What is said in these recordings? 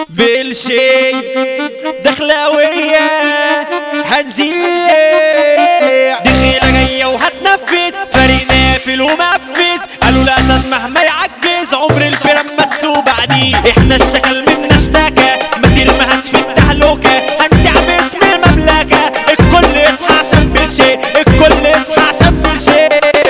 بالشي دخلاوية هنزيع دخيلة جاية وهتنفذ فريق نافل ومنفذ قالوا الأسد مهما يعجز عمر الفرق ما تسوق بعديه احنا الشكل منا اشتكى ما ترميهاش في التهلكة هنسيع باسم المملكة الكل يصحى عشان بالشي الكل يصحى عشان بالشي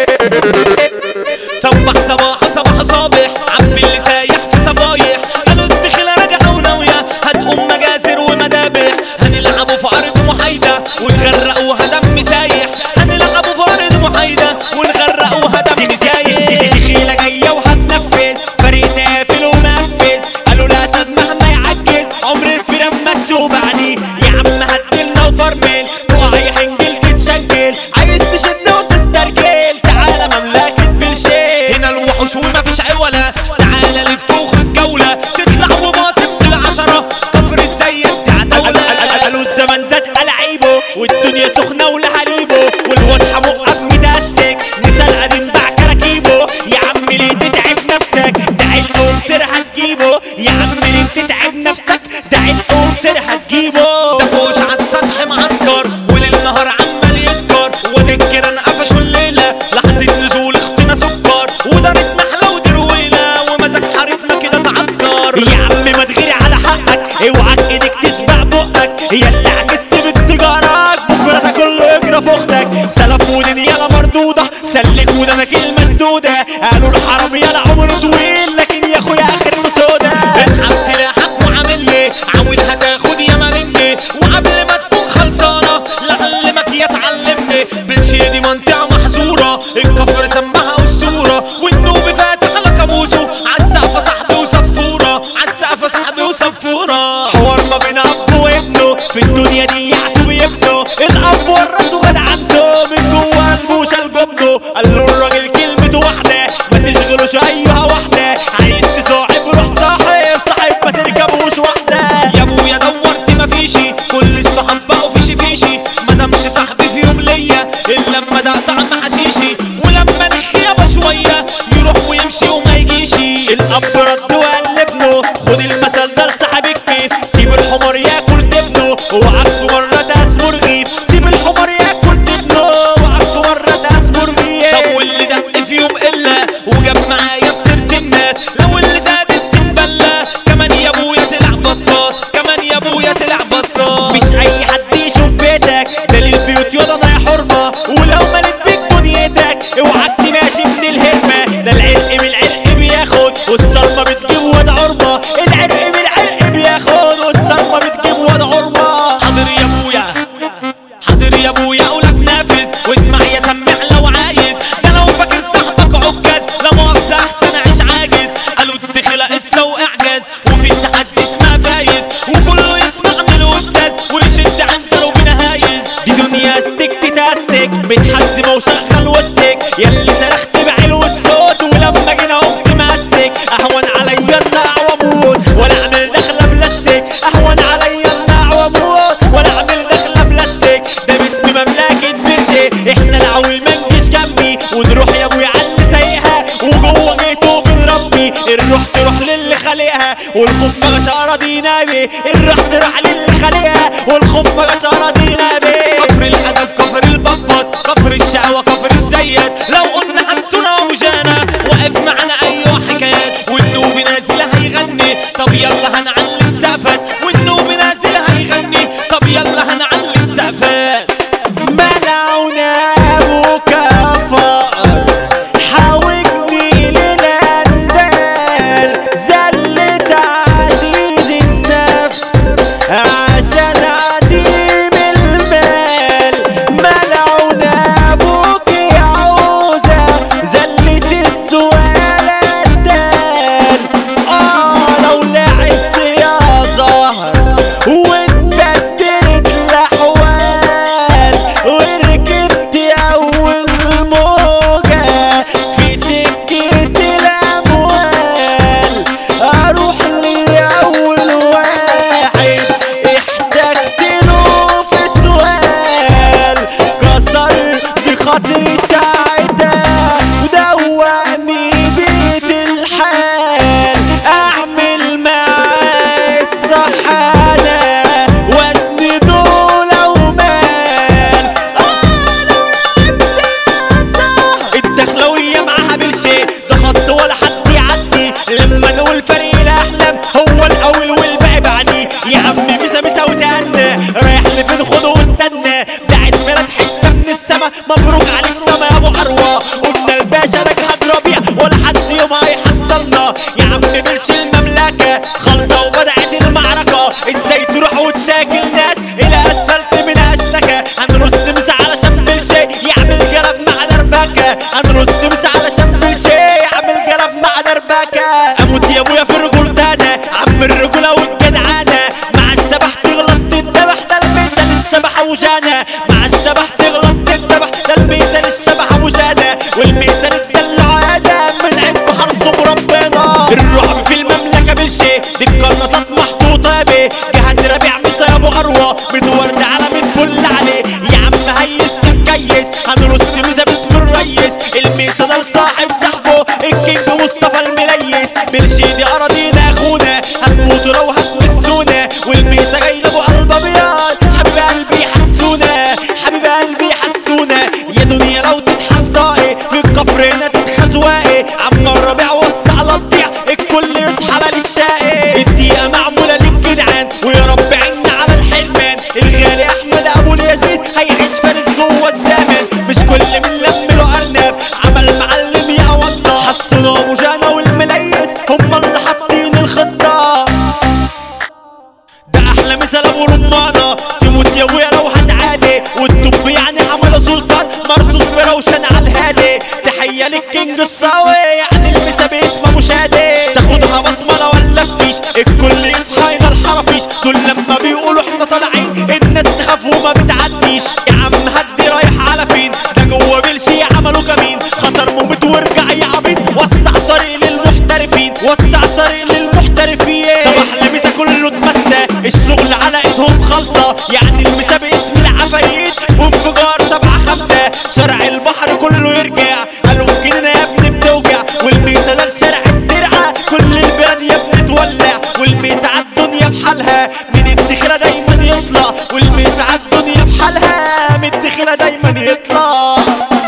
صبح صباح وصباح صابح عبي اللي سايح في صبايح قالوا الدخلة راجعة وناوية هتقوم مجازر ومدابح هنلعبوا في أرض محايدة ونغرقوها دم سايح هنلعبوا في أرض محايدة ونغرقوها دم سايح دخيلة جاية وهتنفذ فريق نافل ومنفذ قالوا الأسد مهما يعجز عمر الفرق ما تسوق بعديه يا عم هدلنا وفرمل تقع يا حنجل تتشنجل عايز تشد وتسترجل تعالى مملكة بالشي هنا الوحوش ومفيش عوله تعالى لف وخد جولة تطلع وباصم بالعشرة كفر الزيت تعتولة قالوا الزمن زاد ألعيبه والدنيا سخنة ولحليبه والواضحة مقف متأستك مثال قديم باع كراكيبه يا عم ليه تتعب نفسك ده علق ومسير هتجيبه يا عم ليه تتعب نفسك ده علق ومسير هتجيبه ده فوش عالسطح معسكر وليل نهار عمال يسكر والجيران قفشوا الليلة لحظة نزول اختنا سكر ودارت نحلة ودرويلة ومزاج حارتنا كده تعكر يا عم ما تغيري على حقك اوعك ايدك تسبق بقك يا اللي عجزت باتجارك بكره تاكل يجرى في اختك سلف ودنيا يالا مردوده سلك ودنك المسدوده قالوا الحرام يالا عمره طويل لكن يا اخويا اخرته سودا اسحب سلاحك وعامل لي عاود هتاخد ياما مني وقبل ما تكون خلصانة لعلمك يا تعلمني بالشي دي منطقة محظورة الكفر سماها اسطورة والنوب فاتح على كابوسه عالسقفة صاحبي وصفورة عالسقفة صاحبي وصفورة حوار ما بين اب وابنه في الدنيا دي يحسب يبنه الاب ورثه جدعنته من جوه قلبه شال جبنه قال له الراجل كلمته واحده ما تشغلوش ايها واحده عايز تصاحب روح صاحب ما تركبوش واحده يا ابويا دورت مفيشي كل الصحاب بقوا فيشي ما دامش صاحبي في يوم ليا الا لما ده طعم حشيشي ولما نخيبه شويه يروح ويمشي وما يجيشي الاب رد وقال لابنه خد المثل ده لصاحب الكيف سيب الحمار ياكل دبنه وعكسه مره ده اسمه رغيف سيب الحمار ياكل دبنه وعكسه مره ده اسمه رغيف طب واللي دق في يوم الا وجاب معايا في سيره الناس لو اللي زادت تنبلى كمان يا ابويا تلعب بصاص كمان يا ابويا تلعب بصاص مش اي حد يشوف بيتك ده للبيوت ياضا ده يا حرمه ولو ملت بيك دنيتك اوعك تماشي من الهرمه ده العرق من العرق بياخد والصرمه بتجيب واد عرمه العرق من العرق بياخد والصرمه بتجيب واد عرمه حاضر يا ابويا حاضر يا ابويا اقولك نافذ واسمع يا سمع لو عايز ده لو فاكر صاحبك عكاز لا مؤاخذة احسن عيش عاجز قالوا الدخلة قصة واعجاز وفي التحدي اسمها فايز وكله يسمع من الاستاذ ونشد عنده وبنهايز دي دنيا استك تتاستك متحزمه وشغل وسطك ياللي صرخت بعلو الصوت ولما جينا قمت ماستك اهون عليا النقع واموت ولا اعمل دخله بلاستيك اهون عليا النقع واموت ولا اعمل دخله بلاستيك ده باسم مملكه برشي احنا العول ما نجيش جنبي ونروح يا ابويا على اللي سايقها وجوه جيته بنربي الروح تروح للي خالقها والخوف ما جاش اراضينا بيه الروح تروح للي خالقها والخوف ما جاش اراضينا بيه كفر الادب كفر البطبط كفر الشقوة كفر الزيت لو قلنا حسونا وجانا واقف معنا ايوه حكايات والنوب نازل هيغني طب يلا هنعلي السقفات والنوب نازل هيغني طب يلا هنعلي السقفات منعونا ابوك فقر حاوجني للاندال زلت عزيز النفس عشان عديم المال منعونا ابوك عوزة زلت السؤال الدال لو لعبت يا زهر دي القناصات محطوطة يا بيه جهاد ربيع ميسا يا ابو اروى بتورد على مين فل عليه يا عم هيس تكيس هنرص ميسا باسم الريس الميسا ده لصاحب صاحبه الكينج مصطفى المليس برشيدي اراضينا اخونا هتموتوا لو هتمسونا والميسا جاي لابو قلب ابيض حبيب قلبي يحسونا حبيب قلبي يحسونا يا دنيا لو تتحطائي في الكفر هنا تتخزوائي عم الربيع وسع على الضيع الكل يصحى على الشقي الدقيقة معمولة للجدعان ويا رب عنا على الحرمان الغالي احمد ابو اليزيد هيعيش فارس جوه الزمن مش كل من لم له ارنب عمل معلم يا وطه حسنوا ابو جانا والمليس هم اللي حاطين الخطه ده احلى مثال ابو رمانه تموت يا ويا لو هتعادي والطب يعني عمل سلطان مرصوص بروشن على الهادي تحيه للكينج الصاوي يعني المسا باسمه مشادي تاخدها بصمله ولا فيش الكل يصحى هنا الحرفيش دول لما بيقولوا احنا طالعين الناس تخاف وما بتعديش يا عم هدي رايح على فين ده جوه بلشي عملوا كمين خطر ممت وارجع يا عبيد وسع طريق للمحترفين وسع طريق للمحترفين طب احلى مسا كله اتمسى الشغل على ايدهم خالصه يعني المسا باسم العفاريت وانفجار 7-5 شارع البحر كله يرجع قالوا كده يا ابني بتوجع والميسا ده لشارع الترعه كل البلد يا ابني تولع والميسا عالدنيا بحالها من الدخله دايما يطلع والميسا عالدنيا بحالها من الدخله دايما يطلع